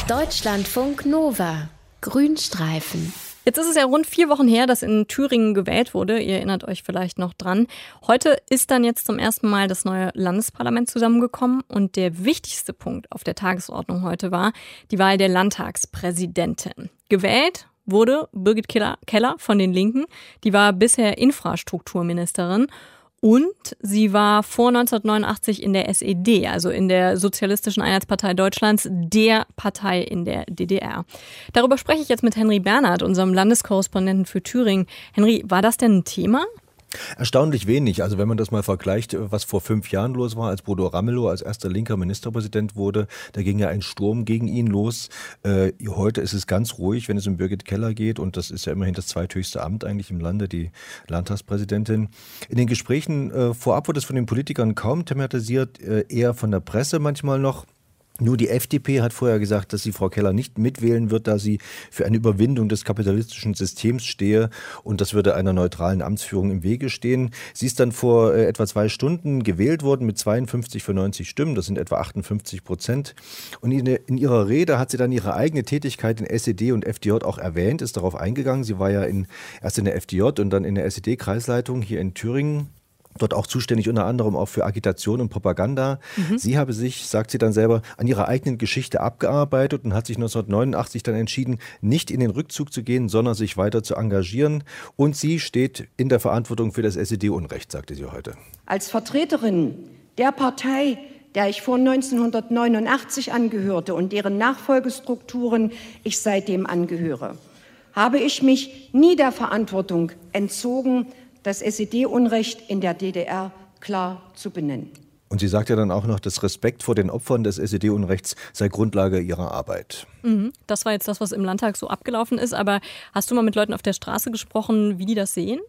Deutschlandfunk Nova. Grünstreifen. Jetzt ist es ja rund 4 Wochen her, dass in Thüringen gewählt wurde. Ihr erinnert euch vielleicht noch dran. Heute ist dann jetzt zum ersten Mal das neue Landesparlament zusammengekommen. Und der wichtigste Punkt auf der Tagesordnung heute war die Wahl der Landtagspräsidentin. Gewählt wurde Birgit Keller von den Linken. Die war bisher Infrastrukturministerin. Und sie war vor 1989 in der SED, also in der Sozialistischen Einheitspartei Deutschlands, der Partei in der DDR. Darüber spreche ich jetzt mit Henry Bernhard, unserem Landeskorrespondenten für Thüringen. Henry, war das denn ein Thema? Erstaunlich wenig. Also wenn man das mal vergleicht, was vor 5 Jahren los war, als Bodo Ramelow als erster linker Ministerpräsident wurde, da ging ja ein Sturm gegen ihn los. Heute ist es ganz ruhig, wenn es um Birgit Keller geht, und das ist ja immerhin das zweithöchste Amt eigentlich im Lande, die Landtagspräsidentin. In den Gesprächen vorab wurde es von den Politikern kaum thematisiert, eher von der Presse manchmal noch. Nur die FDP hat vorher gesagt, dass sie Frau Keller nicht mitwählen wird, da sie für eine Überwindung des kapitalistischen Systems stehe, und das würde einer neutralen Amtsführung im Wege stehen. Sie ist dann vor etwa 2 Stunden gewählt worden mit 52 für 90 Stimmen, das sind etwa 58%. Und in ihrer Rede hat sie dann ihre eigene Tätigkeit in SED und FDJ auch erwähnt, ist darauf eingegangen. Sie war ja erst in der FDJ und dann in der SED-Kreisleitung hier in Thüringen. Dort auch zuständig unter anderem auch für Agitation und Propaganda. Sie habe sich, sagt sie dann selber, an ihrer eigenen Geschichte abgearbeitet und hat sich 1989 dann entschieden, nicht in den Rückzug zu gehen, sondern sich weiter zu engagieren. Und sie steht in der Verantwortung für das SED-Unrecht, sagte sie heute. Als Vertreterin der Partei, der ich vor 1989 angehörte und deren Nachfolgestrukturen ich seitdem angehöre, habe ich mich nie der Verantwortung entzogen, das SED-Unrecht in der DDR klar zu benennen. Und sie sagt ja dann auch noch, dass Respekt vor den Opfern des SED-Unrechts sei Grundlage ihrer Arbeit. Das war jetzt das, was im Landtag so abgelaufen ist. Aber hast du mal mit Leuten auf der Straße gesprochen, wie die das sehen?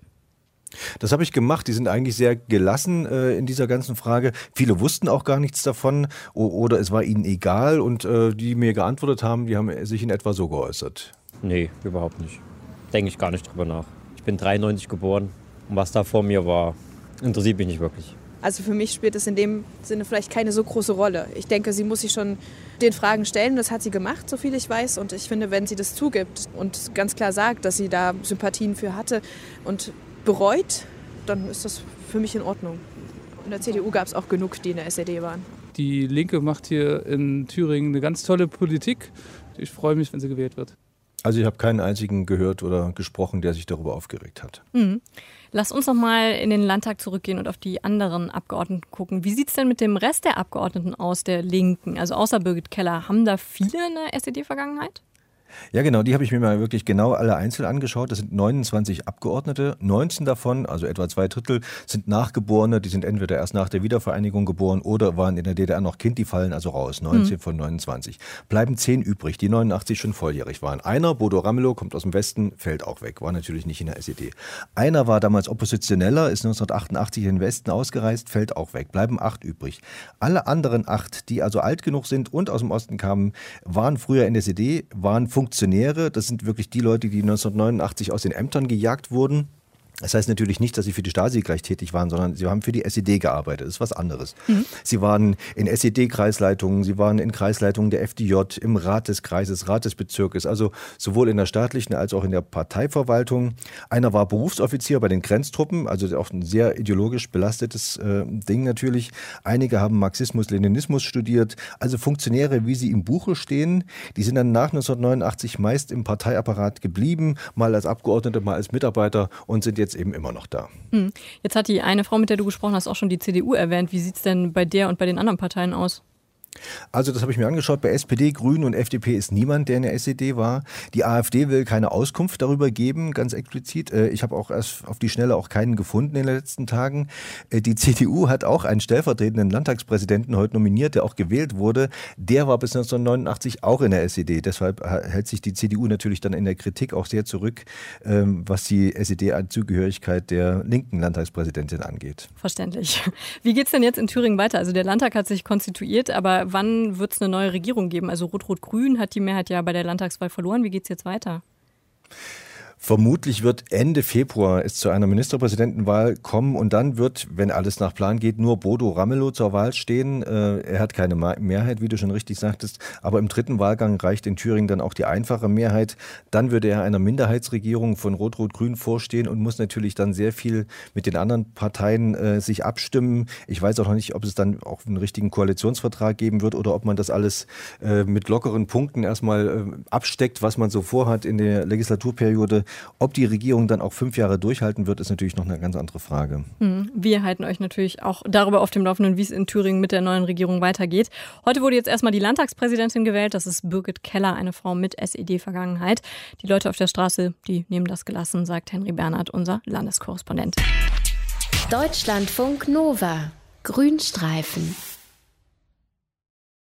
Das habe ich gemacht. Die sind eigentlich sehr gelassen in dieser ganzen Frage. Viele wussten auch gar nichts davon oder es war ihnen egal. Und die mir geantwortet haben, die haben sich in etwa so geäußert. Nee, überhaupt nicht. Denke ich gar nicht drüber nach. Ich bin 93 geboren. Und was da vor mir war, interessiert mich nicht wirklich. Also für mich spielt es in dem Sinne vielleicht keine so große Rolle. Ich denke, sie muss sich schon den Fragen stellen. Das hat sie gemacht, so viel ich weiß. Und ich finde, wenn sie das zugibt und ganz klar sagt, dass sie da Sympathien für hatte und bereut, dann ist das für mich in Ordnung. In der CDU gab es auch genug, die in der SED waren. Die Linke macht hier in Thüringen eine ganz tolle Politik. Ich freue mich, wenn sie gewählt wird. Also ich habe keinen einzigen gehört oder gesprochen, der sich darüber aufgeregt hat. Lass uns noch mal in den Landtag zurückgehen und auf die anderen Abgeordneten gucken. Wie sieht es denn mit dem Rest der Abgeordneten aus, der Linken? Also außer Birgit Keller, haben da viele eine SED-Vergangenheit? Ja genau, die habe ich mir mal wirklich genau alle einzeln angeschaut. Das sind 29 Abgeordnete, 19 davon, also etwa 2/3, sind Nachgeborene, die sind entweder erst nach der Wiedervereinigung geboren oder waren in der DDR noch Kind, die fallen also raus, 19 von 29. Bleiben 10 übrig, die 89 schon volljährig waren. Einer, Bodo Ramelow, kommt aus dem Westen, fällt auch weg, war natürlich nicht in der SED. Einer war damals Oppositioneller, ist 1988 in den Westen ausgereist, fällt auch weg, bleiben 8 übrig. Alle anderen 8, die also alt genug sind und aus dem Osten kamen, waren früher in der SED, waren Funktionäre, das sind wirklich die Leute, die 1989 aus den Ämtern gejagt wurden. Das heißt natürlich nicht, dass sie für die Stasi gleich tätig waren, sondern sie haben für die SED gearbeitet. Das ist was anderes. Sie waren in SED-Kreisleitungen, sie waren in Kreisleitungen der FDJ, im Rat des Kreises, Rat des Bezirkes, also sowohl in der staatlichen als auch in der Parteiverwaltung. Einer war Berufsoffizier bei den Grenztruppen, also auch ein sehr ideologisch belastetes Ding natürlich. Einige haben Marxismus, Leninismus studiert. Also Funktionäre, wie sie im Buche stehen, die sind dann nach 1989 meist im Parteiapparat geblieben, mal als Abgeordnete, mal als Mitarbeiter und sind jetzt eben immer noch da. Jetzt hat die eine Frau, mit der du gesprochen hast, auch schon die CDU erwähnt. Wie sieht es denn bei der und bei den anderen Parteien aus? Also das habe ich mir angeschaut. Bei SPD, Grünen und FDP ist niemand, der in der SED war. Die AfD will keine Auskunft darüber geben, ganz explizit. Ich habe auch erst auf die Schnelle auch keinen gefunden in den letzten Tagen. Die CDU hat auch einen stellvertretenden Landtagspräsidenten heute nominiert, der auch gewählt wurde. Der war bis 1989 auch in der SED. Deshalb hält sich die CDU natürlich dann in der Kritik auch sehr zurück, was die SED-Zugehörigkeit der linken Landtagspräsidentin angeht. Verständlich. Wie geht es denn jetzt in Thüringen weiter? Also der Landtag hat sich konstituiert, aber wann wird es eine neue Regierung geben? Also Rot-Rot-Grün hat die Mehrheit ja bei der Landtagswahl verloren. Wie geht es jetzt weiter? Vermutlich wird Ende Februar es zu einer Ministerpräsidentenwahl kommen und dann wird, wenn alles nach Plan geht, nur Bodo Ramelow zur Wahl stehen. Er hat keine Mehrheit, wie du schon richtig sagtest, aber im dritten Wahlgang reicht in Thüringen dann auch die einfache Mehrheit. Dann würde er einer Minderheitsregierung von Rot-Rot-Grün vorstehen und muss natürlich dann sehr viel mit den anderen Parteien sich abstimmen. Ich weiß auch noch nicht, ob es dann auch einen richtigen Koalitionsvertrag geben wird oder ob man das alles mit lockeren Punkten erstmal absteckt, was man so vorhat in der Legislaturperiode. Ob die Regierung dann auch 5 Jahre durchhalten wird, ist natürlich noch eine ganz andere Frage. Wir halten euch natürlich auch darüber auf dem Laufenden, wie es in Thüringen mit der neuen Regierung weitergeht. Heute wurde jetzt erstmal die Landtagspräsidentin gewählt. Das ist Birgit Keller, eine Frau mit SED-Vergangenheit. Die Leute auf der Straße, die nehmen das gelassen, sagt Henry Bernhard, unser Landeskorrespondent. Deutschlandfunk Nova. Grünstreifen.